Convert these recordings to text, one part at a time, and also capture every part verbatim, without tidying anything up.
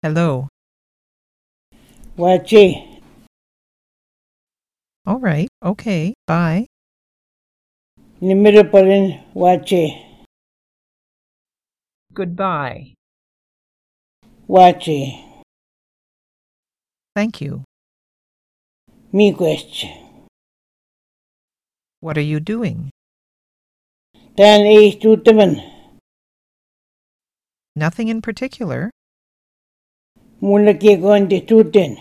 Hello. Wache. All right. Okay. Bye. Nimero pa rin, wache. Goodbye. Wache. Thank you. Mi quest. What are you doing? Tan e tutaman. Nothing in particular. Mula ke konde tuten.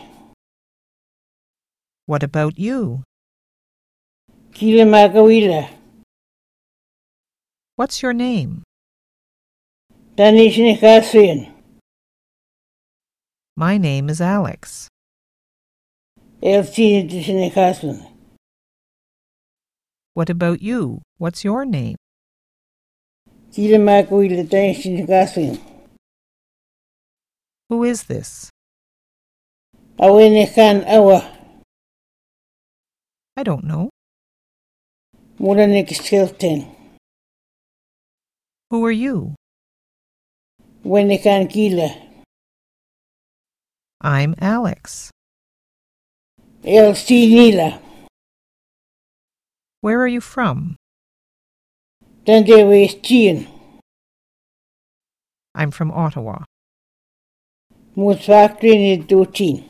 What about you? Kila makawila. What's your name? Tani sinikasuyan. My name is Alex. El sini ti sinikasuyan. What about you? What's your name? Kila makawila tani sinikasuyan. Who is this? Awene kan awa. I don't know. Mula nikiskelten. Who are you? Wene kan kila. I'm Alex. El sinila. Where are you from? Tande wes chien. I'm from Ottawa. Mus factory ni dutin.